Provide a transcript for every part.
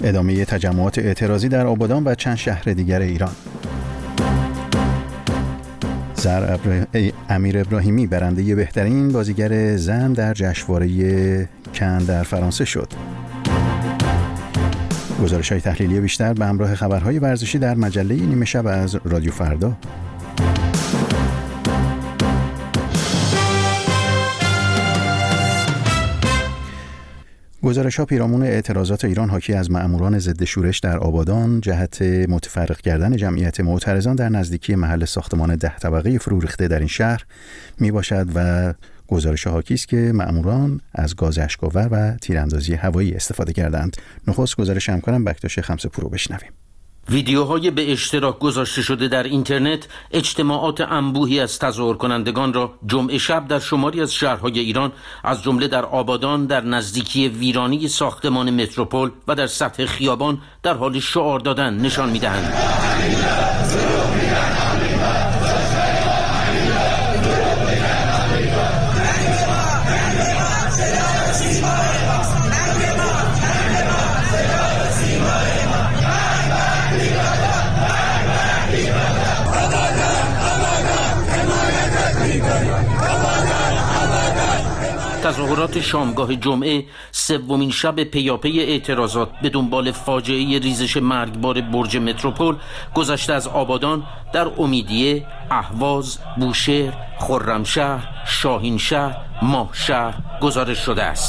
ادامه تجمعات اعتراضی در آبادان و چند شهر دیگر ایران. امیر ابراهیمی برنده بهترین بازیگر زن در جشنواره کن در فرانسه شد. گزارش‌های تحلیلی بیشتر به همراه خبرهای ورزشی در مجله نیمه شب از رادیو فردا. گزارش‌ها پیرامون اعتراضات ایران حاکی از مأموران ضد شورش در آبادان جهت متفرق کردن جمعیت معترضان در نزدیکی محل ساختمان 10 طبقه فرو ریخته در این شهر می باشد و گزارش حاکی است که مأموران از گاز اشک‌آور و تیراندازی هوایی استفاده کردند. نخست گزارش همکارم بکتاش خمسه‌پور رو بشنویم. ویدیوهای به اشتراک گذاشته شده در اینترنت اجتماعات انبوهی از تظاهر کنندگان را جمعه شب در شماری از شهرهای ایران از جمله در آبادان در نزدیکی ویرانی ساختمان متروپول و در سطح خیابان در حال شعار دادن نشان می‌دهند. تظاهرات شامگاه جمعه سومین شب پیاپی اعتراضات به دنبال فاجعه ریزش مرگبار برج متروپول گذشته از آبادان در امیدیه، اهواز، بوشهر، خرمشهر، شاهینشهر، ماهشهر گزارش شده است.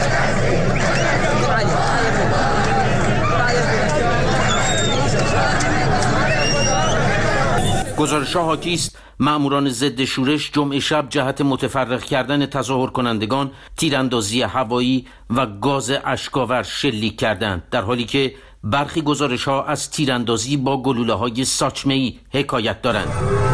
گزارش‌ها حاکی است مأموران ضد شورش جمعه شب جهت متفرق کردن تظاهر کنندگان تیراندازی هوایی و گاز اشک‌آور شلیک کردند، در حالی که برخی گزارش‌ها از تیراندازی با گلوله‌های ساچمه‌ای حکایت دارند.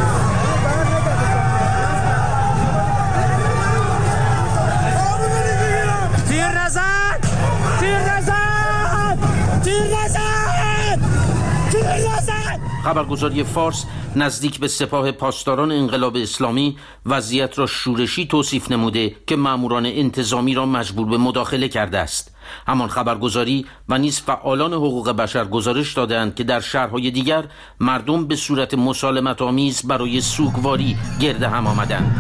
خبرگزاری فارس نزدیک به سپاه پاسداران انقلاب اسلامی وضعیت را شورشی توصیف نموده که ماموران انتظامی را مجبور به مداخله کرده است. همان خبرگزاری و نیز فعالان حقوق بشر گزارش دادند که در شهرهای دیگر مردم به صورت مسالمت آمیز برای سوگواری گرد هم آمدند.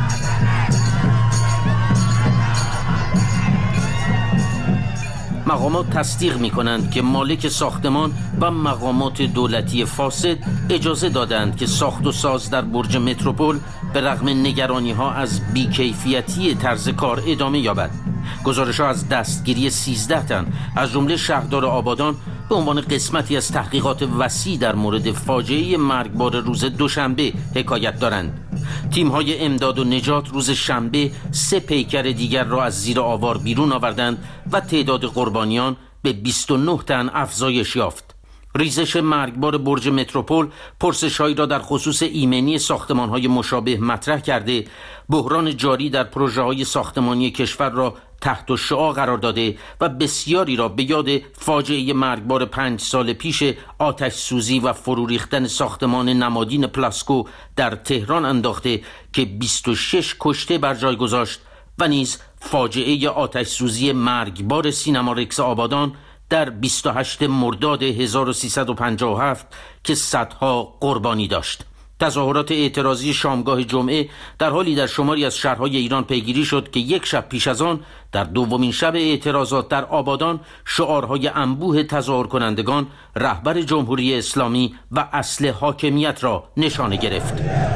مقامات تصدیق می کنند که مالک ساختمان و مقامات دولتی فاسد اجازه دادند که ساخت و ساز در برج متروپول به رغم نگرانی ها از بیکیفیتی طرز کار ادامه یابد. گزارش ها از دستگیری 13 تن از جمله شهردار آبادان به عنوان قسمتی از تحقیقات وسیع در مورد فاجعه مرگبار روز دوشنبه حکایت دارند. تیم‌های امداد و نجات روز شنبه 3 پیکر دیگر را از زیر آوار بیرون آوردند و تعداد قربانیان به 29 تن افزایش یافت. ریزش مرگبار برج متروپول پرسش‌هایی را در خصوص ایمنی ساختمان‌های مشابه مطرح کرده، بحران جاری در پروژه‌های ساختمانی کشور را تحت الشعاع قرار داده و بسیاری را به یاد فاجعه مرگبار 5 سال پیش آتش سوزی و فرو ریختن ساختمان نمادین پلاسکو در تهران انداخته که 26 کشته بر جای گذاشت و نیز فاجعه آتش سوزی مرگبار سینما رکس آبادان در 28 مرداد 1357 که صدها قربانی داشت. تظاهرات اعتراضی شامگاه جمعه در حالی در شماری از شهرهای ایران پیگیری شد که یک شب پیش از آن در دومین شب اعتراضات در آبادان شعارهای انبوه تظاهر کنندگان رهبر جمهوری اسلامی و اصل حاکمیت را نشانه گرفت.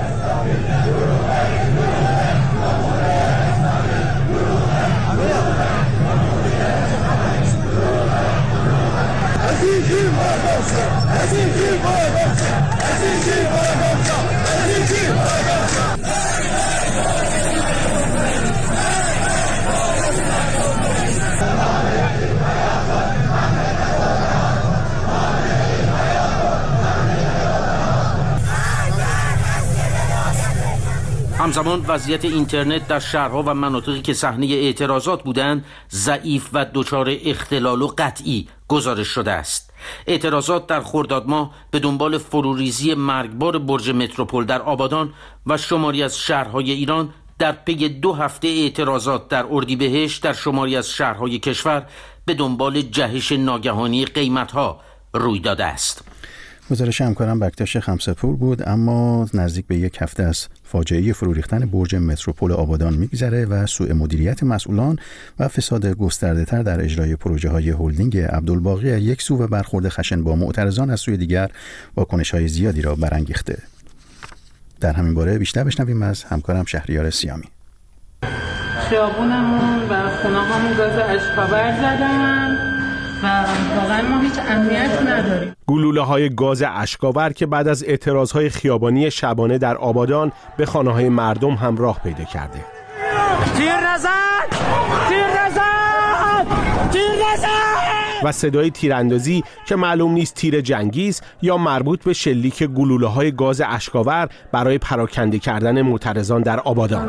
همزمان وضعیت اینترنت در شهرها و مناطقی که صحنه اعتراضات بودند ضعیف و دچار اختلال و قطعی گزارش شده است. اعتراضات در خرداد ماه به دنبال فروریزی مرگبار برج متروپول در آبادان و شماری از شهرهای ایران در پی 2 هفته اعتراضات در اردیبهشت در شماری از شهرهای کشور به دنبال جهش ناگهانی قیمت‌ها روی داده است. گزارش همکارم بکتاش خمسه‌پور بود. اما نزدیک به یک هفته از فاجعه فرو ریختن برج متروپول آبادان میگذره و سوء مدیریت مسئولان و فساد گسترده‌تر در اجرای پروژه‌های هلدینگ عبدالباقی یک سو و برخورد خشن با معترضان از سوی دیگر واکنش‌های زیادی را برانگیخته. در همین باره بیشتر بشنویم از همکارم شهریار سیامی. خیابونمون و خونه‌هامون گاز اشکاور زدن و واقعا ما هیچ امنیتی نداریم. گلوله‌های گاز اشکاور که بعد از اعتراضهای خیابانی شبانه در آبادان به خانه‌های مردم هم راه پیدا کرده. تیر نزن! تیر نزن! تیر نزن! و صدای تیراندازی که معلوم نیست تیر جنگی است یا مربوط به شلیک گلوله‌های گاز اشکاور برای پراکنده کردن معترضان در آبادان.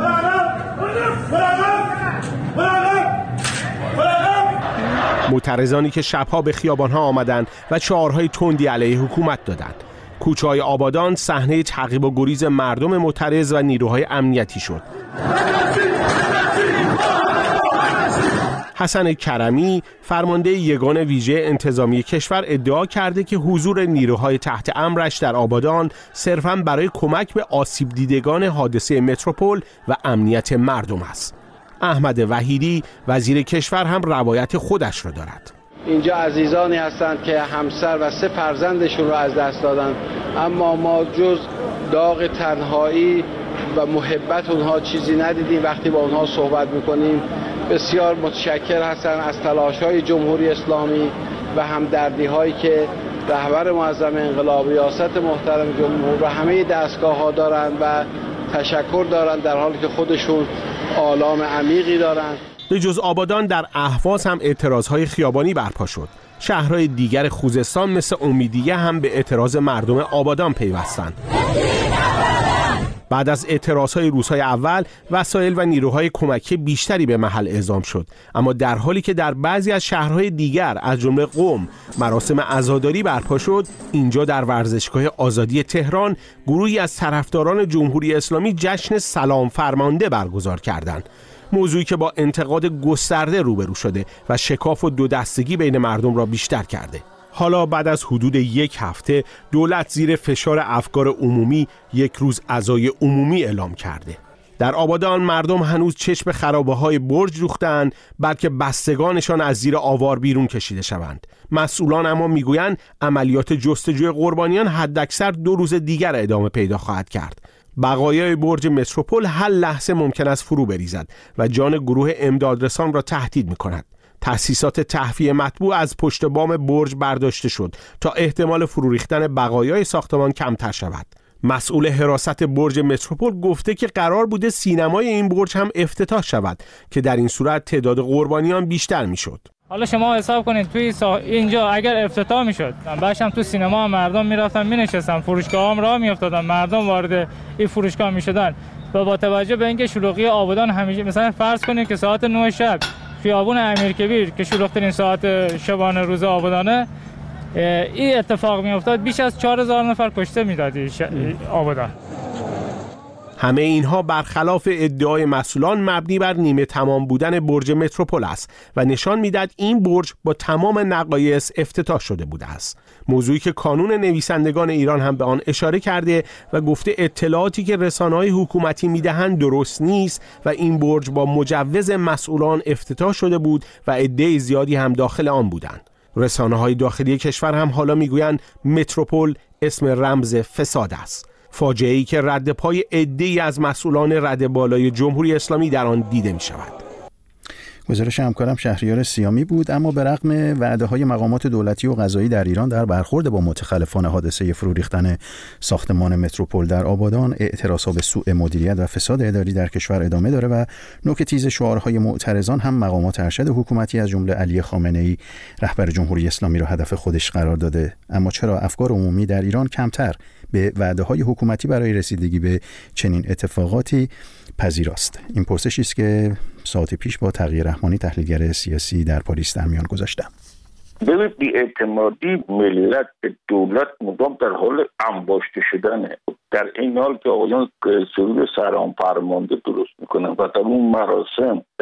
معترضانی که شبها به خیابانها آمدند و شعارهای تندی علیه حکومت دادند. کوچه‌های آبادان صحنه تعقیب و گریز مردم معترض و نیروهای امنیتی شد. حسن کرمی فرمانده یگان ویژه انتظامی کشور ادعا کرده که حضور نیروهای تحت امرش در آبادان صرفاً برای کمک به آسیب دیدگان حادثه متروپول و امنیت مردم است. احمد وحیدی وزیر کشور هم روایت خودش را دارد. اینجا عزیزانی هستند که همسر و 3 فرزندشون را از دست دادن، اما ما جز داغ تنهایی و محبت اونها چیزی ندیدیم. وقتی با اونها صحبت میکنیم بسیار متشکر هستند از تلاش‌های جمهوری اسلامی و همدردی‌هایی که رهبر معظم انقلاب، ریاست محترم جمهور و همه دستگاه‌ها دارند و تشکر دارند، در حالی که خودشون آلام عمیقی دارند. به جز آبادان در اهواز هم اعتراضهای خیابانی برپا شد. شهرهای دیگر خوزستان مثل امیدیه هم به اعتراض مردم آبادان پیوستند. بعد از اعتراضهای روزهای اول وسایل و نیروهای کمکی بیشتری به محل اعزام شد، اما در حالی که در بعضی از شهرهای دیگر از جمله قم مراسم عزاداری برپا شد، اینجا در ورزشگاه آزادی تهران گروهی از طرفداران جمهوری اسلامی جشن سلام فرمانده برگزار کردند. موضوعی که با انتقاد گسترده روبرو شده و شکاف و دو دستگی بین مردم را بیشتر کرده. حالا بعد از حدود یک هفته دولت زیر فشار افکار عمومی یک روز عزای عمومی اعلام کرده. در آبادان مردم هنوز چشم به خرابه‌های برج دوختند، بلکه بستگانشان از زیر آوار بیرون کشیده شوند. مسئولان اما میگویند عملیات جستجوی قربانیان حداکثر 2 روز دیگر ادامه پیدا خواهد کرد. بقایای برج متروپول هر لحظه ممکن است فرو بریزد و جان گروه امدادرسان را تهدید می‌کند. تأسیسات تهویه مطبوع از پشت بام برج برداشته شد تا احتمال فرو ریختن بقایای ساختمان کمتر شود. مسئول حراست برج متروپول گفته که قرار بوده سینمای این برج هم افتتاح شود که در این صورت تعداد قربانیان بیشتر میشد. حالا شما حساب کنید توی اینجا اگر افتتاح میشد، بعدش تو سینما مردم میرفتن مینشستن، فروشگاه هم راه میافتادن، مردم وارد این فروشگاه میشدن و با توجه به اینکه شلوغی آبادان همیشه، مثلا فرض کنید که ساعت 9 شب خیابون امیرکبیر که شلوغ‌ترین ساعت شبانه روز آبادانه این اتفاق میافتاد، بیش از 4000 نفر کشته میداد آبادان. همه اینها برخلاف ادعای مسئولان مبنی بر نیمه تمام بودن برج متروپول است و نشان میدهد این برج با تمام نقایص افتتاح شده بوده است. موضوعی که کانون نویسندگان ایران هم به آن اشاره کرده و گفته اطلاعاتی که رسانه‌های حکومتی میدهند درست نیست و این برج با مجوز مسئولان افتتاح شده بود و عده زیادی هم داخل آن بودند. رسانه‌های داخلی کشور هم حالا میگویند متروپول اسم رمز فساد است. فاجعه‌ای که رد پای عده‌ای از مسئولان رد بالای جمهوری اسلامی در آن دیده می شود. گزارش همکارم شهریار سیامی بود. اما به رغم وعده‌های مقامات دولتی و قضایی در ایران در برخورد با متخلفان حادثه فرو ریختن ساختمان متروپول در آبادان، اعتراضها به سوء مدیریت و فساد اداری در کشور ادامه داره و نوک تیز شعارهای معترضان هم مقامات ارشد حکومتی از جمله علی خامنه‌ای رهبر جمهوری اسلامی را هدف خودش قرار داده. اما چرا افکار عمومی در ایران کمتر به وعده‌های حکومتی برای رسیدگی به چنین اتفاقاتی پذیراست؟ این پرسشی است که ساعت پیش با تقی رحمانی تحلیلگر سیاسی در پاریس در میان گذاشتم. ببین بی‌اعتمادی ملت به دولت مدام در حال انباشته شدنه. در این حال که آقایان سرود سلام فرمانده درست میکنن و در اون مراسم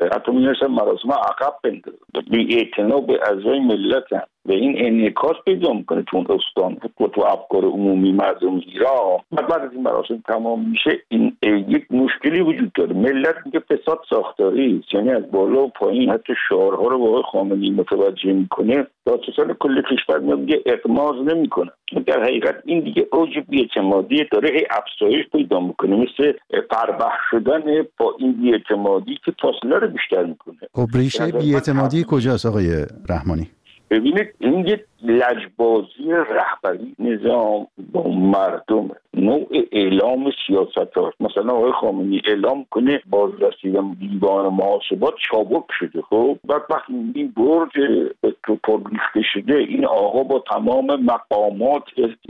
حتی می‌رسن مراسم عقب بندازن. بی‌اعتنا به اعضای ملت هم و این انعکاس پیدا میکنه تو اون استان و تو افکار عمومی مردم ایران. بعد از این مراسم تمام میشه این یک مشکلی وجود داره. ملت میگه فساد ساختاری، یعنی از بالا و پایین حتی شعارها رو با آقای خامنه‌ای متوجه میکنه، دادرسان کل کشور میگه اغماض نمیکنه. در حقیقت این دیگه اوج بی‌اعتمادی داره هی افزایش پیدا میکنه، مثل فربخ شدن با این بی‌اعتمادی که فاصله رو بیشتر میکنه. خب ریشه بی‌اعتمادی کجاست آقای رحمانی؟ ببینید این یک لجبازی رهبری نظام با مردم، نوع اعلام سیاست هاست. مثلا آقای خامنه‌ای اعلام کنه بازرسیدن دیوان محاسبات چابک شده، خب بعد وقتی این برج متروپول ریخته شده این آقا با تمام مقامات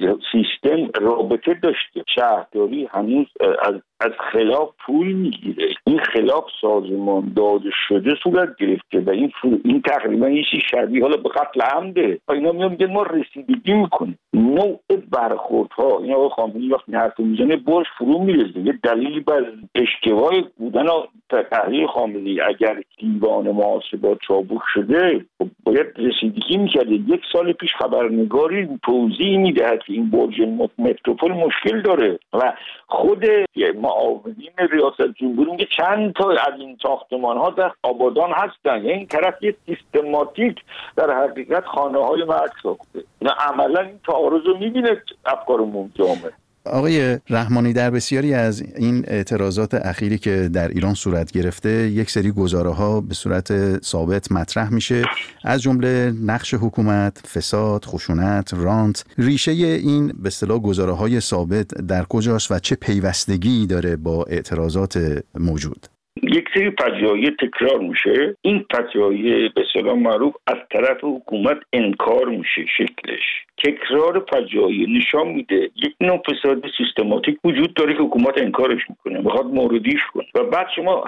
سیستم رابطه داشته، شهرداری هنوز از خلاف پول میگیره، این خلاف سازمان داده شده صورت گرفته و این تقریبا یه چیز شبیه حالا به قتل عمده. اینا میگن ما رسیدگی میکنیم. نوع برخوردها این آقای خامنه‌ای وقتی حرف میزنه برش فرو میرزه. یه دلیلی بر اشتباه بودن تحلیل خامنه‌ای اگر دیوان محاسبات چابک شده باید رسیدگی میکرده. 1 سال پیش خبرنگاری توضیح میدهد که این برج متروپول مشکل داره و خود معاونین ریاست جمهوری میگه چند تا از این ساختمان ها در آبادان هستن. یعنی این طرف یه سیستماتیک در حقیقت خانه های مرگ ساخته. عملا این تعارض رو میبینه افکار جامعه. آقای رحمانی، در بسیاری از این اعتراضات اخیری که در ایران صورت گرفته یک سری گزاره‌ها به صورت ثابت مطرح میشه، از جمله نقش حکومت، فساد، خشونت، رانت. ریشه این به اصطلاح گزاره‌های ثابت در کجاست و چه پیوستگی داره با اعتراضات موجود؟ یک سری فجایع تکرار میشه، این فجایع به اصطلاح معروف از طرف حکومت انکار میشه. شکلش تکرار فجایع نشان میده یک نوع فساد سیستماتیک وجود داره که حکومت انکارش میکنه، میخواد موردیش کنه و بعد شما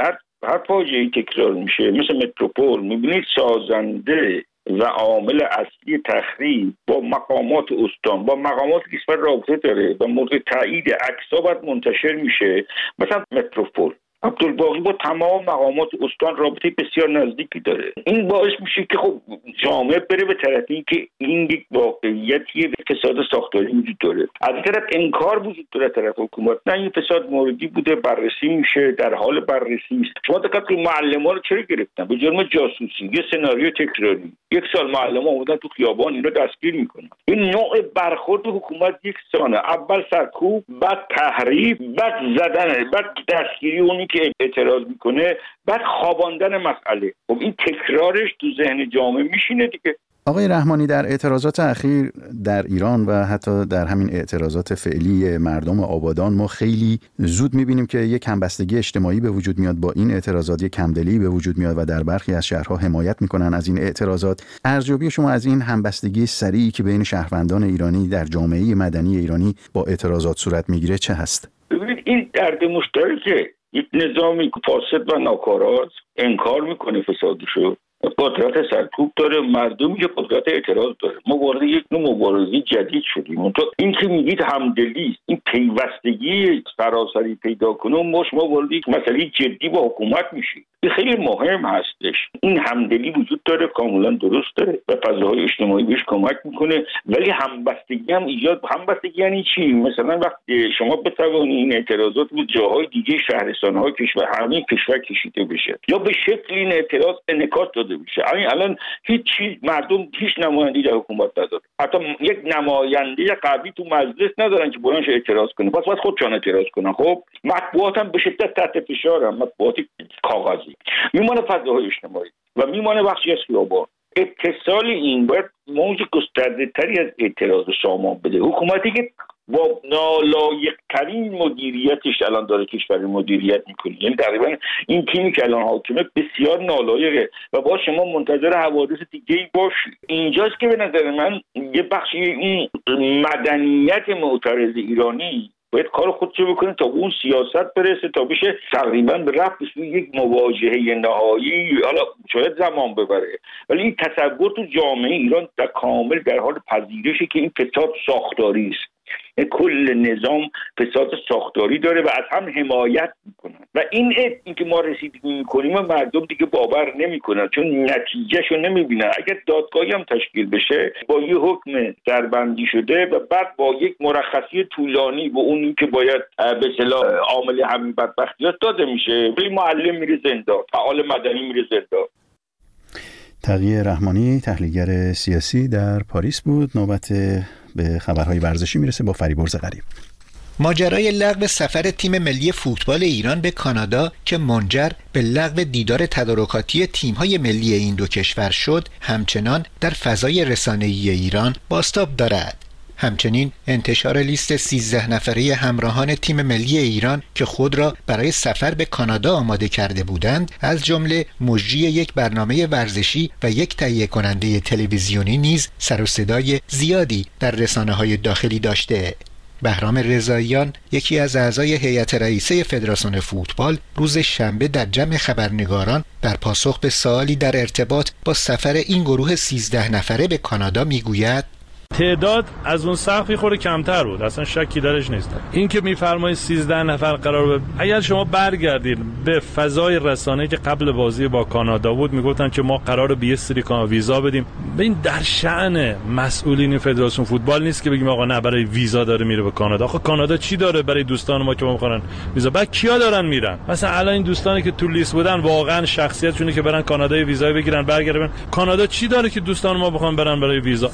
هر فاجعه‌ای تکرار میشه مثل متروپول میبینید سازنده و عامل اصلی تخریب با مقامات استان، با مقامات کشور رابطه داره و مورد تایید عکس‌ها باید منتشر میشه. مثلا متروپول عبدالباقی با تمام مقامات استان رابطه بسیار نزدیکی داره. این باعث میشه که خب جامعه بره به طرف این که این یک واقعیتی فساد ساختاری وجود داره. از این طرف انکار وجود داره طرف حکومت، نه این فساد موردی بوده، بررسی میشه، در حال بررسی است. شما دقت کنید معلمان رو چرا گرفتن؟ به جرم جاسوسی، یه سناریو تکراری. 1 سال معلمان اومدن تو خیابان اینو دستگیر میکنن. این نوع برخورد حکومت یکسانه، اول سرکوب، بعد تحریف، بعد زدن، بعد دستگیری اونی که اعتراض میکنه، بعد خواباندن مسئله. خب این تکرارش تو ذهن جامعه میشینه دیگه. آقای رحمانی، در اعتراضات اخیر در ایران و حتی در همین اعتراضات فعلی مردم آبادان ما خیلی زود میبینیم که یک همبستگی اجتماعی به وجود میاد. با این اعتراضات یک همدلی به وجود میاد و در برخی از شهرها حمایت میکنن از این اعتراضات. ارزیابی شما از این همبستگی سریعی که بین شهروندان ایرانی در جامعه مدنی ایرانی با اعتراضات صورت میگیره چه هست؟ ببینید این درد مشترکه. یک نظامی فاسد و ناکاراست انکار میکنه فسادشو، قدرت سرکوب داره، مردمی که قدرت اعتراض داره. ما وارد یک نوع مبارزه جدید شدیم. این که میگید همدلی، این پیوستگی سراسری پیدا کنه، ما وارد یک مسئله جدی با حکومت میشیم. این خیلی مهم هستش. این همدلی وجود داره، کاملا درست داره و فضاهای اجتماعی بهش کمک میکنه، ولی همبستگی هم ایجاد. همبستگی یعنی چی؟ مثلا وقتی شما بتوانید این اعتراضات به جاهای دیگه شهرستان‌های کشور، همه کشور کشیده بشه یا به شکل این اعتراض انعکاس داده بشه. الان هیچ چیز مردم هیچ نمایندگی در حکومت نداره. حتی یک نماینده قوی تو مجلس ندارن که بلندش اعتراض کنه. پس باید خودشون اعتراض کنن. خب مطبوعات هم به شدت تحت فشارن، مطبوعات کاغذی. میمونه فضاهای اجتماعی و میمونه بخشی از خیابان. اتصال این باید موج گسترده تری از اعتراض سامان بده. حکومتی که با نالایق‌ترین مدیریتش الان داره کشور مدیریت میکنه، یعنی تقریبا این تیمی که الان حاکمه بسیار نالایقه و با شما منتظر حوادث دیگه‌ای باشید. اینجاست که به نظر من یه بخشی این مدنیت معترض ایرانی باید کار خودشو بکنه تا اون سیاست برسه، تا بشه تقریبا به رفت سوی یک مواجهه نهایی. حالا شاید زمان ببره، ولی این تصور تو جامعه ایران در کامل در حال پذیرشه که این فساد ساختاری است. کل نظام فساد ساختاری داره و از هم حمایت میکنن و این که ما رسیدگی میکنیم و مردم دیگه باور نمیکنن چون نتیجهشو نمیبینن. اگر دادگاهی هم تشکیل بشه با یه حکم دربندی شده و بعد با یک مرخصی طولانی و اونی که باید به اصطلاح عامل همین بدبختیات داده میشه، ولی معلم میره زندان، فعال مدنی میره زندان. تقی رحمانی تحلیلگر سیاسی در پاریس بود. نوبت به خبرهای ورزشی میرسه با فریبرز غریب. ماجرای لغو سفر تیم ملی فوتبال ایران به کانادا که منجر به لغو دیدار تدارکاتی تیم‌های ملی این دو کشور شد، همچنان در فضای رسانه‌ای ایران بازتاب دارد. همچنین انتشار لیست 13 نفره همراهان تیم ملی ایران که خود را برای سفر به کانادا آماده کرده بودند، از جمله مجری یک برنامه ورزشی و یک تهیه کننده تلویزیونی نیز سر و صدای زیادی در رسانه‌های داخلی داشته. بهرام رضاییان، یکی از اعضای هیئت رئیسه فدراسیون فوتبال، روز شنبه در جمع خبرنگاران در پاسخ به سوالی در ارتباط با سفر این گروه 13 نفره به کانادا میگوید: تعداد از اون سقفی خورده کمتر بود، اصلا شکی درش نیست. این که میفرمایید 13 نفر قرار اگر شما برگردید به فضای رسانه‌ای که قبل بازی با کانادا بود، میگفتن که ما قراره به یه سری ویزا بدیم. این در شأن مسئولین فدراسیون فوتبال نیست که بگیم آقا نه برای ویزا داره میره به کانادا. آخه کانادا چی داره برای دوستان ما که ما میخوان ویزا؟ بعد کیا دارن میرن؟ مثلا الان این دوستانی که تو لیست بودن واقعا شخصیتشونه که برن کانادا ویزا بگیرن برگردن. کانادا چی داره که دوستان ما بخوان برن برای ویزا؟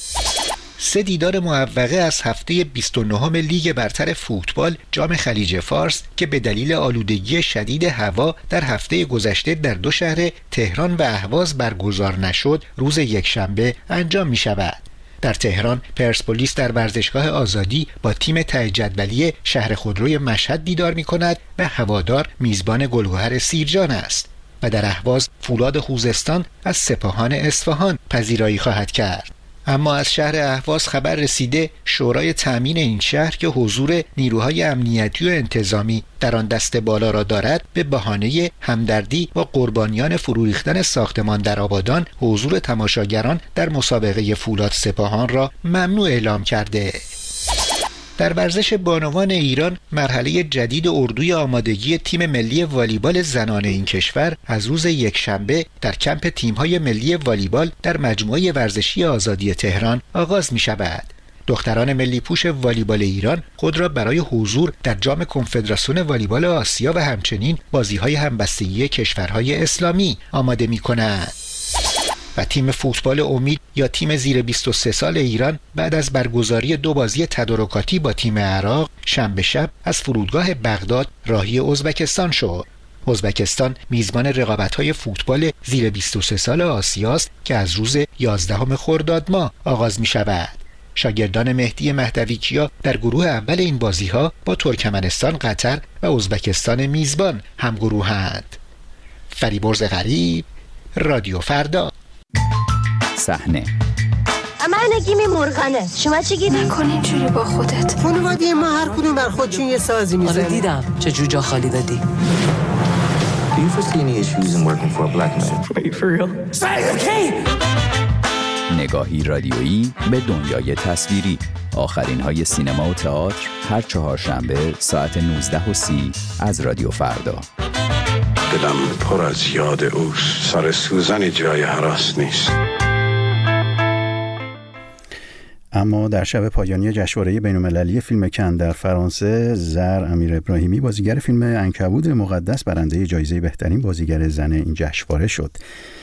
3 دیدار موقعه از هفته 29 لیگ برتر فوتبال جام خلیج فارس که به دلیل آلودگی شدید هوا در هفته گذشته در 2 شهر تهران و اهواز برگزار نشد، روز یکشنبه انجام می شود. در تهران پرسپولیس در ورزشگاه آزادی با تیم ته جدولی شهر خودروی مشهد دیدار می کند و هوادار میزبان گلگهر سیرجان است و در اهواز فولاد خوزستان از سپاهان اصفهان پذیرایی خواهد کرد. اما از شهر اهواز خبر رسیده شورای تامین این شهر که حضور نیروهای امنیتی و انتظامی در آن دست بالا را دارد، به بهانه همدردی با قربانیان فرو ریختن ساختمان در آبادان حضور تماشاگران در مسابقه فولاد سپاهان را ممنوع اعلام کرده. در ورزش بانوان ایران، مرحله جدید اردوی آمادگی تیم ملی والیبال زنان این کشور از روز یکشنبه در کمپ تیم‌های ملی والیبال در مجموعه ورزشی آزادی تهران آغاز می شود. دختران ملی پوش والیبال ایران خود را برای حضور در جام کنفدراسیون والیبال آسیا و همچنین بازی‌های همبستگی کشورهای اسلامی آماده می کنند. و تیم فوتبال امید یا تیم زیر 23 سال ایران بعد از برگزاری 2 بازی تدارکاتی با تیم عراق شنبه شب از فرودگاه بغداد راهی ازبکستان شد. ازبکستان میزبان رقابت‌های فوتبال زیر 23 سال آسیاست که از روز 11 خرداد ماه آغاز می شود. شاگردان مهدی مهدویکیا در گروه اول این بازی‌ها با ترکمنستان، قطر و ازبکستان میزبان همگروهند. فریبرز غریب، رادیو فردا. صحنه من گیمی مرغانه، شما چی گیری؟ نکن اینجوری با خودت. خانواده ما هر کدوم بر خودشون یه سازی میزنن. آره دیدم چه جوجا خالی دادی. Do you foresee any issues in working for a black man? Wait for real? Say okay. نگاهی رادیویی به دنیای تصویری. آخرین های سینما و تئاتر هر چهارشنبه ساعت 19:30 از رادیو فردا. دلم پر از یاد اوست، سر سوزن جای هراس نیست. اما در شب پایانی جشنواره بین‌المللی فیلم کن در فرانسه، زر امیر ابراهیمی بازیگر فیلم عنکبوت مقدس برنده جایزه بهترین بازیگر زن این جشنواره شد.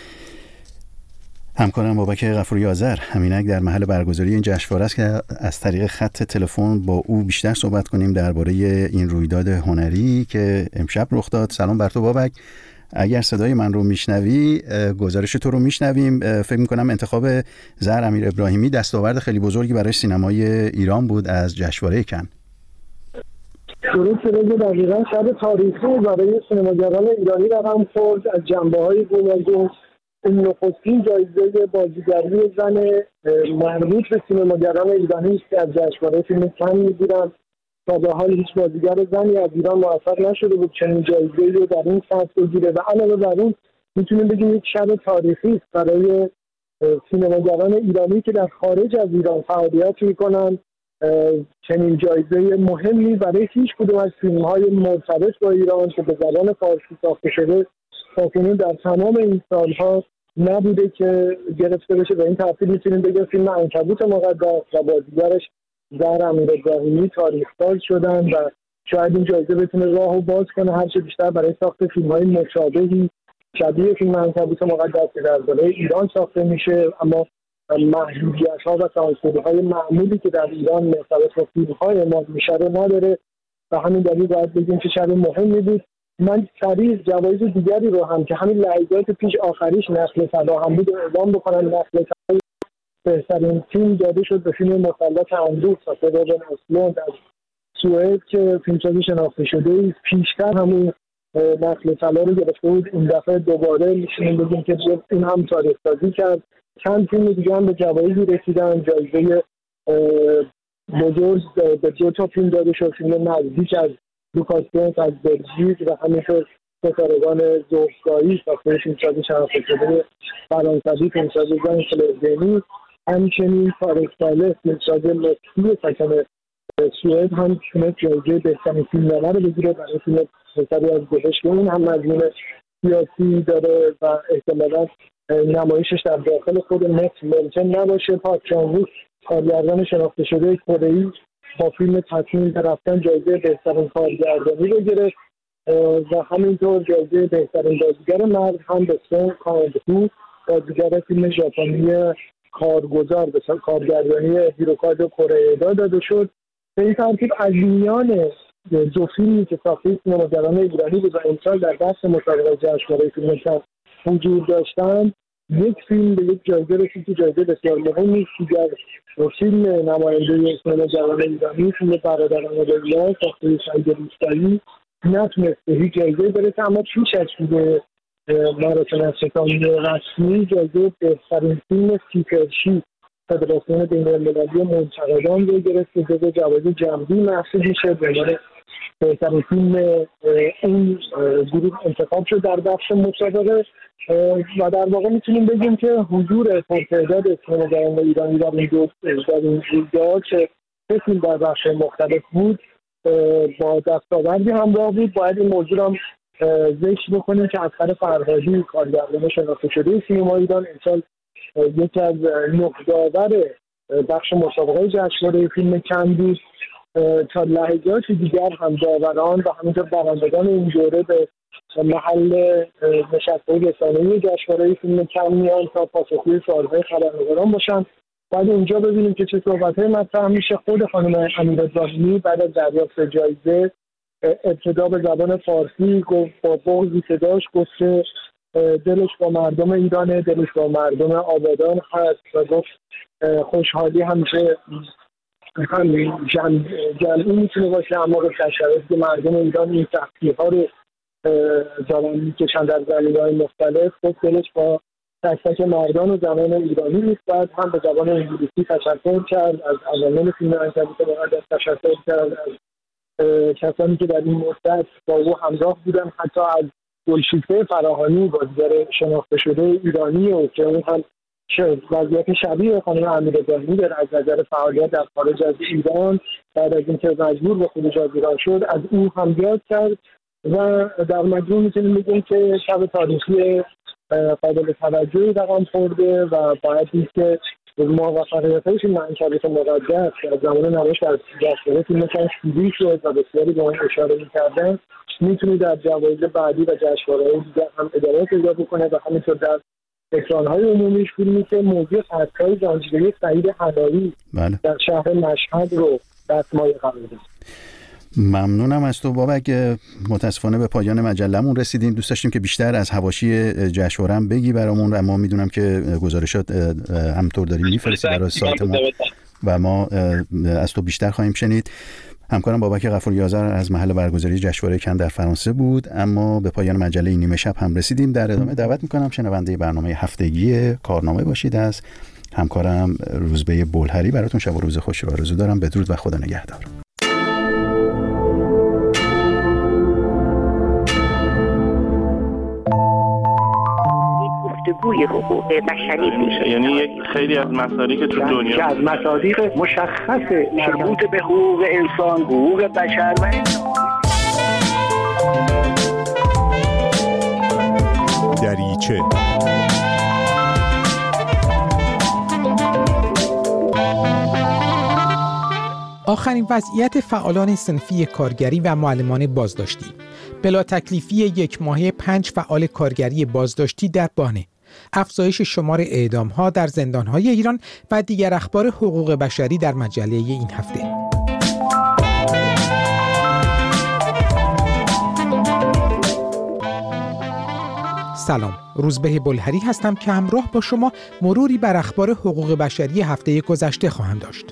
همکارم بابک غفوری آذر همینک در محل برگزاری این جشنواره است که از طریق خط تلفن با او بیشتر صحبت کنیم درباره این رویداد هنری که امشب رخ داد. سلام بر تو بابک. اگر صدای من رو میشنوی، گزارش تو رو میشنویم. فکر میکنم انتخاب زهر امیر ابراهیمی دستاورد خیلی بزرگی برای سینمای ایران بود از جشنواره کن. درست شده، دقیقاً شب تاریخی برای سینماگران ایرانی رقم خورد. از جنبه‌های گوناگون نخستین جایزه بازیگری زن مربوط به سینماگران ایرانی است که از جشنواره فیلم کن می‌گیرند. تا به حال هیچ بازیگر زنی از ایران موفق نشده بود چنین جایزه‌ای رو در این سطح بگیره و علاوه بر اون میتونیم بگیم یک شب تاریخی است برای سینماگران ایرانی که در خارج از ایران فعالیت می‌کنند چنین جایزه مهمی برای هیچ کدوم از فیلم‌های مرتبط با ایران که به زبان فارسی ساخته شده تاکنون در تمام این سالها نبوده که گرفته بشه. به این ترتیب میتونیم بگیم فیلم عنکبوت مقدس و بازیگرش زهر امیرابراهیمی تاریخ‌ساز شدن و شاید این جایزه بتونه راهو باز کنه هرچه بیشتر برای ساخت فیلم‌های مشابهی شبیه فیلم عنکبوت مقدس که درباره ایران ساخته میشه، اما محدودیت‌ها و سانسورهای معمولی که در ایران مرتبط با فیلم‌های ما میشه رو نداره و همین دلیل باید بگیم که شب مهمی بود. من سریع جوایز دیگری رو هم که همین لحظات پیش آخریش نسل طلا هم بود اعلام بکنم. نسل طلا بهترین فیلم داده شد به فیلم مسلط اندوه ساخته روبن اسلوند از سوئد که فیلمسازی شناخته شده است. پیشتر همون نسل طلا رو گرفته بود، این دفعه دوباره میشونیم بگیم که این هم تاریخ سازی کرد. چند فیلم دیگه هم به جوایزی رسیدن. جایزه بزرگ به 2 تا فیلم داده شد، فیلم نزدیک از لوکاس گونت از بلژیک و همینطور ستارگان زوفگایی ساخته فیلمسازی شناخته شده فرانسوی فیلمسازی زن فلردینی. همچنین تاریخ ساله فیلمساز مکسی ساکن سوئد هم تونست جایزه بهترین فیلمنامه رو بگیره برای فیلم پسری از گذشت که این هم مضمون سیاسی داره و احتمالاً نمایشش در داخل خود مصر ممکن نباشه. پاک چان ووک کارگردان شناخته شده کره‌ای با فیلم تصمیم به رفتن جایزه بهترین کارگردانی رو گرفت و همینطور جایزه بهترین بازیگر مرد هم به سون کاندهو بازیگر فیلم ژاپنی کارگزار به کارگردانی هیروکازو کوریدا داده شد. به این ترتیب از میان 2 فیلمی که ساخته سینماگران ایرانی بود و امسال در بحث مسابقه جشنواره فیلم کن حضور داشتن، یک فیلم به یک جایزه رسید که جایزه بسیار مهمی است. دیگر فیلم نماینده سینماگران ایرانی فیلم برادران رضا ساخته سعید روستایی نتونست به هیچ جایزه برسه، اما پیش از به مراسم اختتامی رسمی جایزه بهترین فیلم سیپرشی فدراسیون بین‌المللی منتقدان رو گرفت که جزو جوایز جمعی محسوب میشه. به عنوان بهترین فیلم این گروه انتخاب شد در بخش مسابقه و در واقع میتونیم بگیم که حضور پرتعداد سینماگران ایرانی در این رویداد که فیلم در بخش مختلف بود با دستاوردی همراه بود. باید این موضوع هم ذکر بکنیم که اصغر فرهادی کارگردان شناخته شده سینما ایران امسال یکی از نخبه‌آور بخش مسابقه جشنواره فیلم کن بود. تا لحظاتی دیگر هم داوران و همینطور برندگان این دوره به محل نشست‌های رسانه‌ای جشنواره فیلم کن میان تا پاسخگوی سوال‌های خبرنگاران باشن. بعد اونجا ببینیم که چه صحبت‌های مطرح میشه. خود خانم امیرابراهیمی بعد از دریافت جایزه ابتدا به زبان فارسی گفت، با بغضی که داشت گفت که دلش با مردم ایرانه، دلش با مردم آبادان هست و گفت خوشحالی همیشه جمعی میتونه باشه، اما به شرایطی که مردم ایران این سختی‌ها رو دارن میکشن در زمینه‌های مختلف، خود دلش با تک تک مردان و زنان ایرانی نیست. بعد هم به زبان انگلیسی تشکر کرد از عوامل فیلم عنکبوت مقدس، تشکر کرد از کسانی که در این مدت با او همراه بودن، حتی از گلشیفته فراهانی بازیگر شناخته شده ایرانی و که اون هم وضعیت شبیه خانم امیرابراهیمی داره از نظر فعالیت در خارج از ایران بعد از اینکه مجبور به خروج از ایران شد، از او هم یاد کرد و در مجموع میتونیم بگیم که شب تاریخی قابل توجهی رقم خورده و باید دید که موفقیت‌های فیلم عنکبوت مقدس که از زمان نمایش در جشنواره فیلم کن شروع شد و بسیاری به آن اشاره می‌کردن میتونید در جوایز بعدی و جشنواره‌های دیگر هم ادامه پیدا بکنه و همینطور در اکران‌های عمومیش فیلمی که موضوع خطای زنجیره سعید حلایی در شهر مشهد رو دستمایه قرار داد. ممنونم از تو بابک. متاسفانه به پایان مجله‌مون رسیدیم. دوست داشتیم که بیشتر از حواشی جشنواره هم بگی برامون، اما میدونم که گزارشات همطور داریم میفرستی برای سایت ما و ما از تو بیشتر خواهیم شنید. همکارم بابک غفوری آذر از محل برگزاری جشنواره کن در فرانسه بود. اما به پایان مجله نیمه شب هم رسیدیم. در ادامه دعوت میکنم شنونده برنامه هفتگی کارنامه باشید از همکارم روزبه بولهری. براتون شب و روز خوشی رو آرزو دارم. بدرود و خدا نگهدار. گفتگوی حقوق بشری میشه. یعنی یک خیلی از مصادیق تو دنیا که از مصادیق مشخص مربوط به حقوق انسان، حقوق بشر و دریچه. آخرین وضعیت فعالان صنفی کارگری و معلمان بازداشتی. بلا تکلیفی 1 ماهه 5 فعال کارگری بازداشتی در بانه. افزایش شمار اعدام‌ها در زندان‌های ایران و دیگر اخبار حقوق بشری در مجله این هفته. سلام، روزبه بلهری هستم که همراه با شما مروری بر اخبار حقوق بشری هفته گذشته خواهم داشت.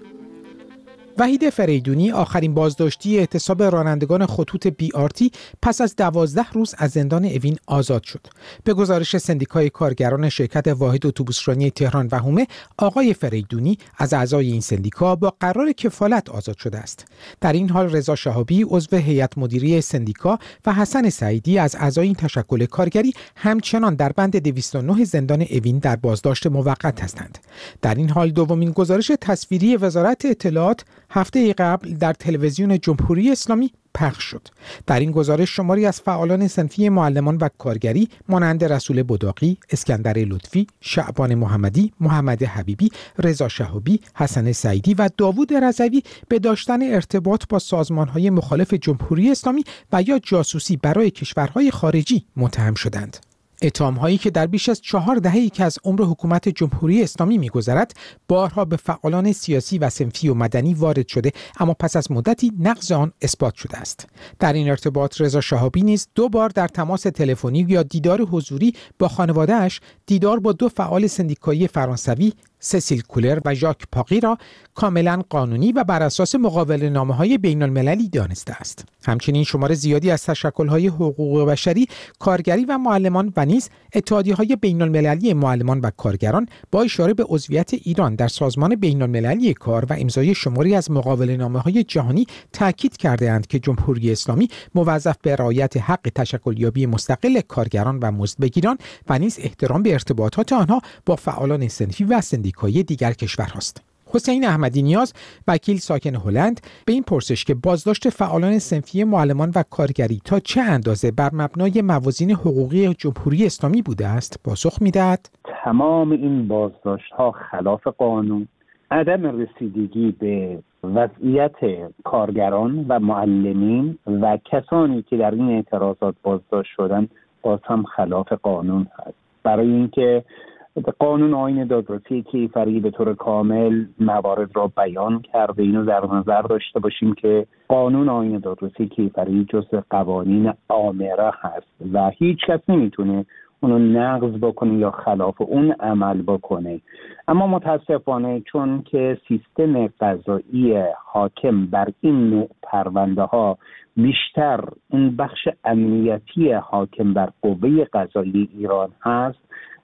وحید فریدونی آخرین بازداشتی اعتصاب رانندگان خطوط BRT پس از 12 روز از زندان اوین آزاد شد. به گزارش سندیکای کارگران شرکت واحد اتوبوسرانی تهران و حومه، آقای فریدونی از اعضای این سندیکا با قرار کفالت آزاد شده است. در این حال رضا شهابی عضو هیئت مدیره سندیکا و حسن سعیدی از اعضای این تشکل کارگری همچنان در بند 209 زندان اوین در بازداشت موقت هستند. در این حال دومین گزارش تصویری وزارت اطلاعات هفته قبل در تلویزیون جمهوری اسلامی پخش شد. در این گزارش شماری از فعالان صنفی معلمان و کارگری مانند رسول بداقی، اسکندر لطفی، شعبان محمدی، محمد حبیبی، رضا شهابی، حسن سعیدی و داوود رضوی به داشتن ارتباط با سازمان‌های مخالف جمهوری اسلامی و یا جاسوسی برای کشورهای خارجی متهم شدند. اتهام‌هایی که در بیش از 4 دهه‌ای که از عمر حکومت جمهوری اسلامی می‌گذرد بارها به فعالان سیاسی و صنفی و مدنی وارد شده، اما پس از مدتی نقض آن اثبات شده است. در این ارتباط رضا شهابی نیز 2 بار در تماس تلفنی یا دیدار حضوری با خانواده‌اش دیدار با 2 فعال سندیکایی فرانسوی سسیل کولر و ژاک پاقی را کاملا قانونی و بر اساس مقابله‌نامه‌های بین‌المللی دانسته است. همچنین شمار زیادی از تشکل‌های حقوق بشری، کارگری و معلمان و نیز اتحادیه‌های بین‌المللی معلمان و کارگران با اشاره به عضویت ایران در سازمان بین‌المللی کار و امضای شماری از مقابله‌نامه‌های جهانی تاکید کرده‌اند که جمهوری اسلامی موظف به رعایت حق تشکلیابی مستقل کارگران و مزدبگیران و نیز احترام به ارتباطات آنها با فعالان صنفی و سندیکایی دیگر کشورهاست. حسین احمدی نیاز، وکیل ساکن هلند، به این پرسش که بازداشت فعالان صنفی معلمان و کارگری تا چه اندازه بر مبنای موازین حقوقی جمهوری اسلامی بوده است، پاسخ می‌دهد: تمام این بازداشت‌ها خلاف قانون، عدم رسیدگی به وضعیت کارگران و معلمین و کسانی که در این اعتراضات بازداشت شدند باز هم خلاف قانون هست. برای اینکه قانون آیین دادرسی کیفری به طور کامل موارد را بیان کرده، اینو در نظر داشته باشیم که قانون آیین دادرسی کیفری جزء قوانین آمره هست و هیچ کس نمیتونه اونو نقض بکنه یا خلاف اون عمل بکنه. اما متاسفانه چون که سیستم قضایی حاکم بر این نوع پرونده ها بیشتر این بخش امنیتی حاکم بر قوه قضایی ایران هست،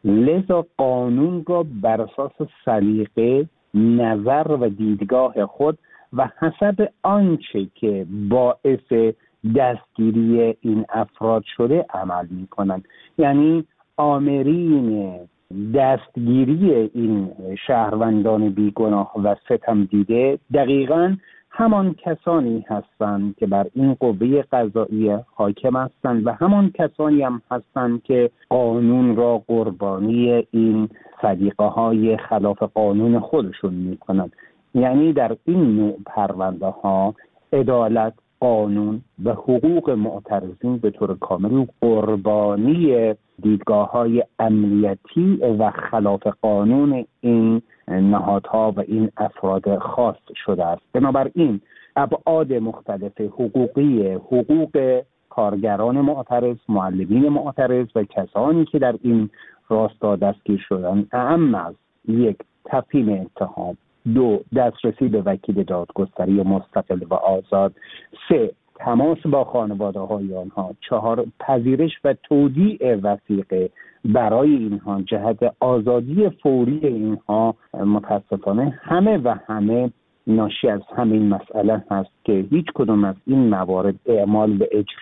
لذا قانون را بر اساس سلیقه، نظر و دیدگاه خود و حسب آنچه که باعث دستگیری این افراد شده عمل می کنند. یعنی آمرین دستگیری این شهروندان بیگناه و ستم دیده دقیقاً همان کسانی هستند که بر این قوه قضایی حاکم هستند و همان کسانی هم هستند که قانون را قربانی این سلیقه های خلاف قانون خودشون می کنند. یعنی در این نوع پرونده ها عدالت، قانون و حقوق معترضین به طور کامل قربانی دیدگاه‌های امنیتی و خلاف قانون این نهادها و این افراد خاص شده است. بنابراین ابعاد مختلف حقوقی، حقوق کارگران معترض، معلمین معترض و کسانی که در این راستا دستگیر شدند، اهم از 1 تفهیم اتهام، 2 دسترسی به وکیل دادگستری مستقل و آزاد، 3 تماس با خانواده‌های آنها، 4 پذیرش و تودیع وثیقه برای اینها جهت آزادی فوری اینها. متاسفانه همه ناشی از همین مسئله هست که هیچ کدوم از این موارد اعمال به اجرا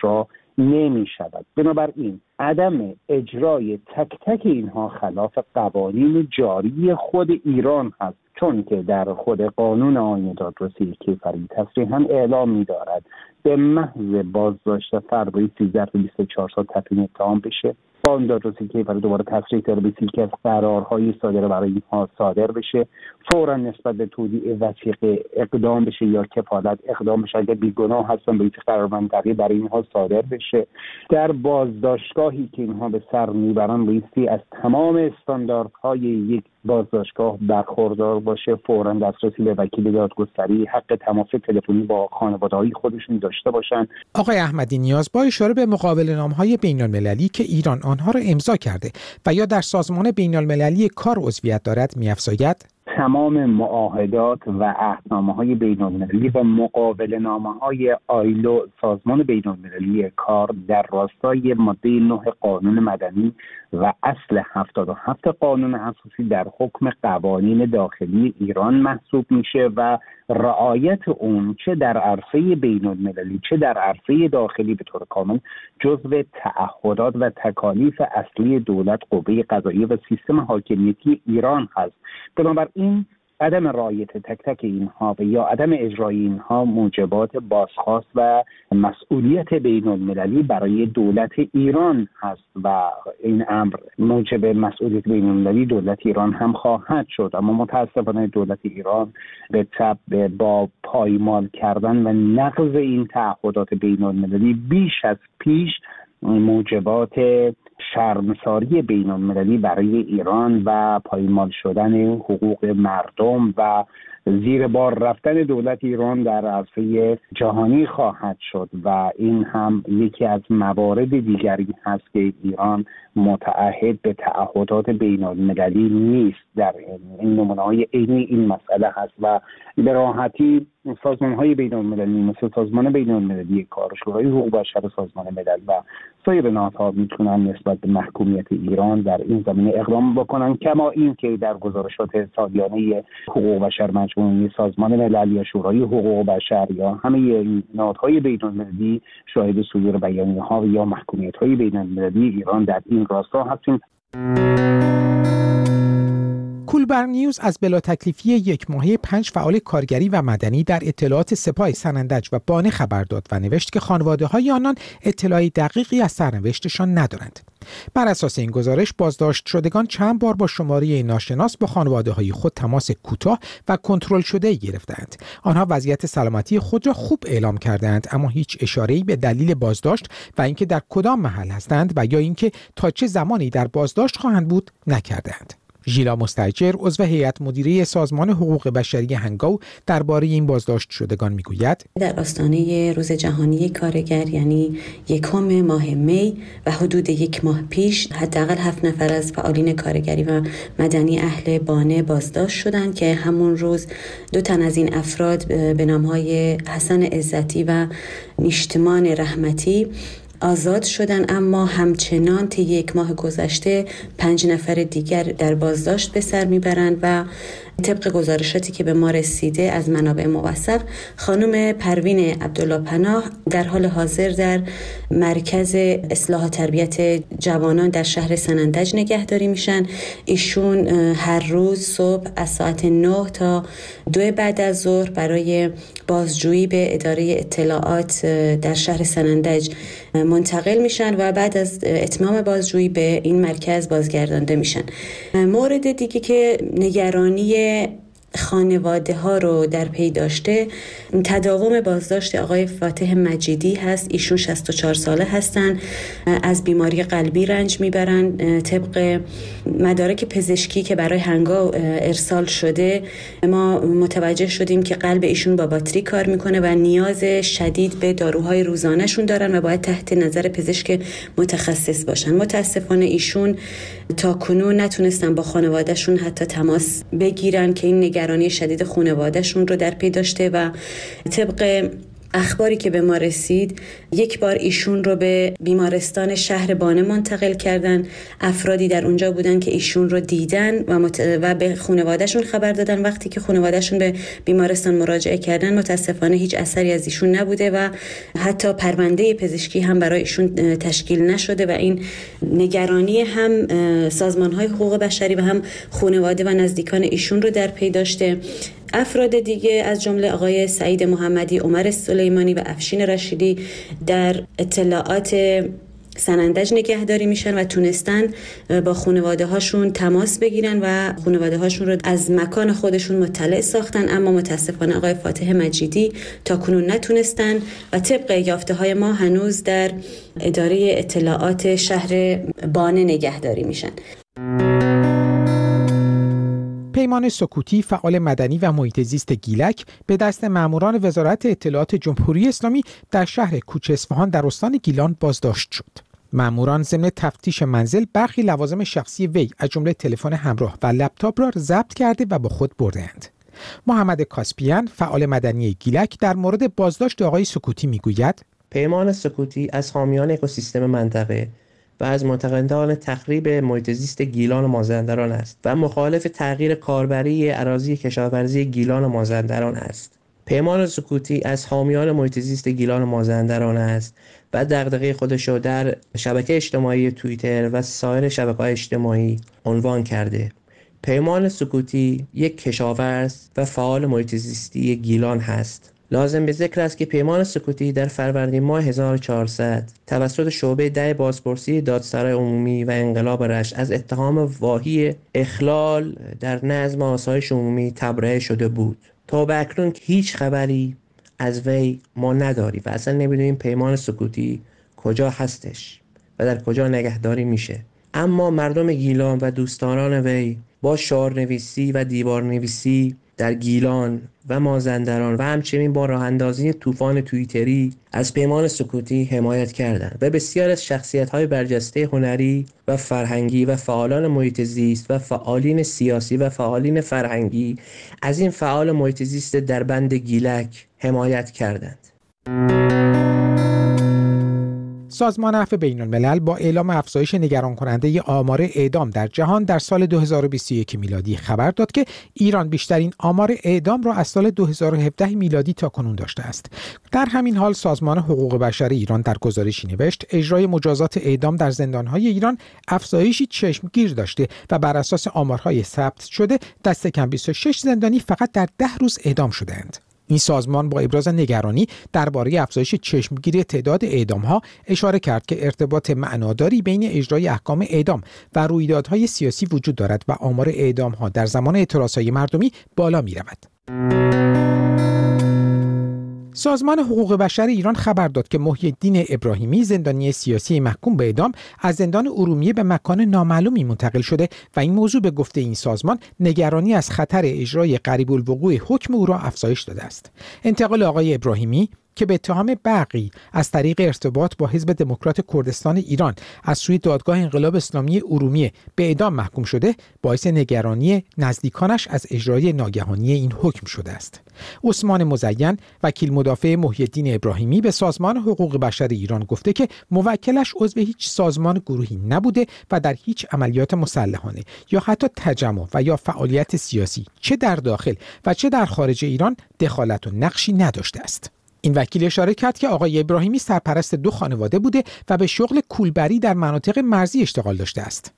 نمی شود. بنابراین عدم اجرای تک تک اینها خلاف قوانین جاری خود ایران هست، چون که در خود قانون آیین دادرسی کیفری تصریحاً اعلام می‌دارد به محض بازداشت فرد 13 تا 24 سال تفعیل اتهام بشه. قانون دادرسی کیفری دوباره تصریح داره به که از قرارهای صادره برای اینها صادر بشه، فوراً نسبت به تودیع وثیقه اقدام بشه یا کفالت اقدام بشه، اگر بیگناه هستن به قرارمندی برای اینها صادر بشه. در بازداشتگاهی که اینها به سر میبرن بایستی از تمام استانداردهای یک بازداشتگاه برخوردار باشه، فوراً دسترسی به وکیل دادگستری، حق تماس تلفنی با خانواده‌های خودشون داشته باشن. آقای احمدی نیاز با اشاره به مقابله‌نامه‌های بین‌المللی که ایران آنها را امضا کرده و یا در سازمان بین‌المللی کار عضویت دارد می‌افزاید تمام معاهدات و عهدنامه‌های بین‌المللی و مقابله‌نامه‌های آیلو سازمان بین‌المللی کار در راستای ماده 9 قانون مدنی و اصل 77 قانون اساسی در حکم قوانین داخلی ایران محسوب میشه و رعایت اون چه در عرصه بین‌المللی چه در عرصه داخلی به طور کامل جزو تعهدات و تکالیف اصلی دولت، قوه قضاییه و سیستم حاکمیتی ایران هست. بنابراین عدم رعایت تک تک اینها و یا عدم اجرای اینها موجبات بازخواست و مسئولیت بین المللی برای دولت ایران هست و این امر موجب مسئولیت بین المللی دولت ایران هم خواهد شد. اما متاسفانه دولت ایران به تبع با پایمال کردن و نقض این تعهدات بین المللی بیش از پیش موجبات شرمساری بین‌المللی برای ایران و پایمال شدن حقوق مردم و زیر بار رفتن دولت ایران در عرصه جهانی خواهد شد و این هم یکی از موارد دیگری هست که ایران متعهد به تعهدات بین‌المللی نیست. در این نمونه‌های عینی این مسئله هست و به راحتی سازمان‌های بین‌المللی مثل سازمان بین‌المللی کار، شورای حقوق بشر سازمان ملل و سایر نهادها میتونن نسبت به محکومیت ایران در این زمینه اقدام بکنن، کما این که در گزارشات سالیانه حقوق بشر مجموعی سازمان ملل یا شورای حقوق بشر یا همه این نهادهای بین‌المللی شاهد صدور بیانیه‌ها یا محکومیت‌های بین‌المللی ایران در این راستا هستیم. کولبر نیوز از بلا تکلیفی یک ماهه 5 فعال کارگری و مدنی در اطلاعات سپاه سنندج و بانه خبر داد و نوشت که خانواده‌های آنان اطلاعی دقیقی از سرنوشتشان ندارند. بر اساس این گزارش بازداشت شدگان چند بار با شماره ناشناس با خانواده‌های خود تماس کوتاه و کنترل شده گرفتند. آنها وضعیت سلامتی خود را خوب اعلام کردند اما هیچ اشاره‌ای به دلیل بازداشت و اینکه در کدام محل هستند و یا اینکه تا چه زمانی در بازداشت خواهند بود نکردند. ژیلا مستاجر عضو هیئت مدیره سازمان حقوق بشری هنگاو درباره این بازداشت شدگان میگوید در آستانه روز جهانی کارگر یعنی 1 ماه می و حدود 1 ماه پیش حداقل 7 نفر از فعالین کارگری و مدنی اهل بانه بازداشت شدند که همون روز 2 تن از این افراد به نامهای حسن عزتی و نیشتمان رحمتی آزاد شدن، اما همچنان طی 1 ماه گذشته 5 نفر دیگر در بازداشت به سر میبرند و طبق گزارشاتی که به ما رسیده از منابع موثق خانم پروین عبدالله پناه در حال حاضر در مرکز اصلاح تربیت جوانان در شهر سنندج نگهداری میشن. ایشون هر روز صبح از ساعت 9 تا 2 بعد از ظهر برای بازجویی به اداره اطلاعات در شهر سنندج منتقل میشن و بعد از اتمام بازجویی به این مرکز بازگردانده میشن. مورد دیگه که نگرانی خانواده ها رو در پی داشته تداوم بازداشت آقای فاتح مجیدی هست. ایشون 64 ساله هستن، از بیماری قلبی رنج میبرن. طبق مدارک پزشکی که برای هنگاو ارسال شده ما متوجه شدیم که قلب ایشون با باتری کار میکنه و نیاز شدید به داروهای روزانه‌شون دارن و باید تحت نظر پزشک متخصص باشن. متاسفانه ایشون تا کنون نتونستن با خانوادهشون حتی تماس بگیرن که این نگرانی شدید خانوادهشون رو در پی داشته و طبق اخباری که به ما رسید، یک بار ایشون رو به بیمارستان شهر بانه منتقل کردن. افرادی در اونجا بودن که ایشون رو دیدن و به خانواده‌شون خبر دادن. وقتی که خانواده‌شون به بیمارستان مراجعه کردن، متاسفانه هیچ اثری از ایشون نبوده و حتی پرونده پزشکی هم برای ایشون تشکیل نشده و این نگرانی هم سازمان‌های حقوق بشری و هم خانواده و نزدیکان ایشون رو در پی داشته. افراد دیگه از جمله آقای سعید محمدی، عمر سلیمانی و افشین رشیدی در اطلاعات سنندج نگهداری میشن و تونستن با خانواده هاشون تماس بگیرن و خانواده هاشون رو از مکان خودشون مطلع ساختن، اما متاسفانه آقای فاتح مجیدی تا کنون نتونستن و طبق یافته های ما هنوز در اداره اطلاعات شهر بانه نگهداری میشن. پیمان سکوتی، فعال مدنی و محیط زیست گیلک، به دست ماموران وزارت اطلاعات جمهوری اسلامی در شهر کوچه اصفهان در استان گیلان بازداشت شد. ماموران ضمن تفتیش منزل برخی لوازم شخصی وی از جمله تلفن همراه و لپتاپ را ضبط کرده و با خود بردند. محمد کاسپیان، فعال مدنی گیلک، در مورد بازداشت آقای سکوتی میگوید: پیمان سکوتی از حامیان اکوسیستم منطقه و از معتقدان تخریب محیط زیست گیلان و مازندران است و مخالف تغییر کاربری اراضی کشاورزی گیلان و مازندران است. پیمان سکوتی از حامیان محیط زیست گیلان و مازندران است و دغدغه خودش را در شبکه اجتماعی توییتر و سایر شبکه‌های اجتماعی عنوان کرده. پیمان سکوتی یک کشاورز و فعال محیط زیستی گیلان هست. لازم به ذکر است که پیمان سکوتی در فروردین ماه 1400 توسط شعبه 10 بازپرسی دادسرای عمومی و انقلاب رشت از اتهام واهی اخلال در نظم آسایش عمومی تبرئه شده بود. تا به اکنون هیچ خبری از وی ما نداریم و اصلا نمیدونیم پیمان سکوتی کجا هستش و در کجا نگهداری میشه. اما مردم گیلان و دوستداران وی با شعارنویسی و دیوارنویسی در گیلان و مازندران و همچنین با راه اندازی طوفان توییتری از پیمان سکوتی حمایت کردند و بسیار از شخصیت‌های برجسته هنری و فرهنگی و فعالان محیط زیست و فعالین سیاسی و فعالین فرهنگی از این فعال محیط زیست در بند گیلک حمایت کردند. سازمان عفو بین‌الملل با اعلام افزایش نگران کننده آمار اعدام در جهان در سال 2021 میلادی خبر داد که ایران بیشترین آمار اعدام را از سال 2017 میلادی تا کنون داشته است. در همین حال سازمان حقوق بشر ایران در گزارشی نوشت اجرای مجازات اعدام در زندان‌های ایران افزایشی چشمگیر داشته و بر اساس آمارهای ثبت شده دست کم 26 زندانی فقط در 10 روز اعدام شدند. این سازمان با ابراز نگرانی درباره افزایش چشمگیری تعداد اعدام‌ها اشاره کرد که ارتباط معناداری بین اجرای احکام اعدام و رویدادهای سیاسی وجود دارد و آمار اعدام‌ها در زمان اعتراض‌های مردمی بالا می‌رود. سازمان حقوق بشر ایران خبر داد که محی الدین ابراهیمی، زندانی سیاسی محکوم به اعدام، از زندان ارومیه به مکان نامعلومی منتقل شده و این موضوع به گفته این سازمان نگرانی از خطر اجرای قریب الوقوع حکم او را افزایش داده است. انتقال آقای ابراهیمی که به اتهام برقی از طریق ارتباط با حزب دموکرات کردستان ایران از سوی دادگاه انقلاب اسلامی ارومیه به اعدام محکوم شده، باعث نگرانی نزدیکانش از اجرای ناگهانی این حکم شده است. عثمان مزین، وکیل مدافع محی الدین ابراهیمی، به سازمان حقوق بشر ایران گفته که موکلش عضو هیچ سازمان گروهی نبوده و در هیچ عملیات مسلحانه یا حتی تجمع و یا فعالیت سیاسی چه در داخل و چه در خارج ایران دخالت و نقشی نداشته است. این وکیل اشاره کرد که آقای ابراهیمی سرپرست 2 خانواده بوده و به شغل کولبری در مناطق مرزی اشتغال داشته است.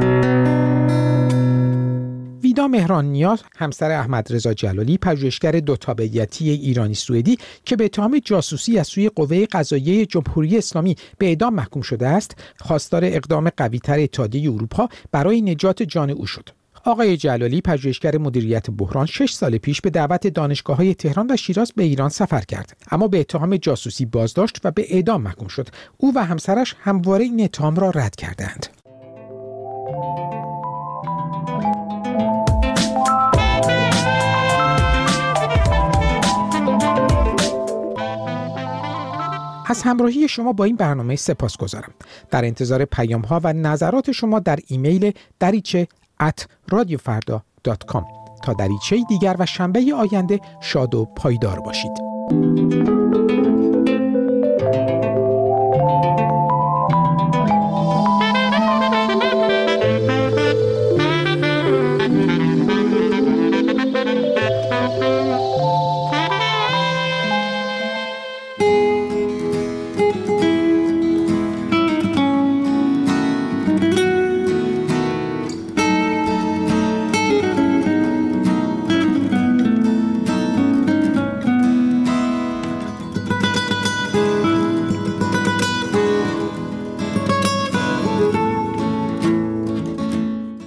ویدا مهرانیا، همسر احمد رضا جلالی، پژوهشگر 2 تابعیتی ایرانی سوئدی که به اتهام جاسوسی از سوی قوه قضاییه جمهوری اسلامی به اعدام محکوم شده است، خواستار اقدام قوی‌تر اتحادیه اروپا برای نجات جان او شد. آقای جلالی، پژوهشگر مدیریت بحران، 6 سال پیش به دعوت دانشگاه‌های تهران و شیراز به ایران سفر کرد، اما به اتهام جاسوسی بازداشت و به اعدام محکوم شد. او و همسرش همواره این اتهام را رد کردند. از همراهی شما با این برنامه سپاسگزارم. در انتظار پیام‌ها و نظرات شما در ایمیل dariche@radiofarda.com. تا دریچه دیگر و شنبه آینده شاد و پایدار باشید.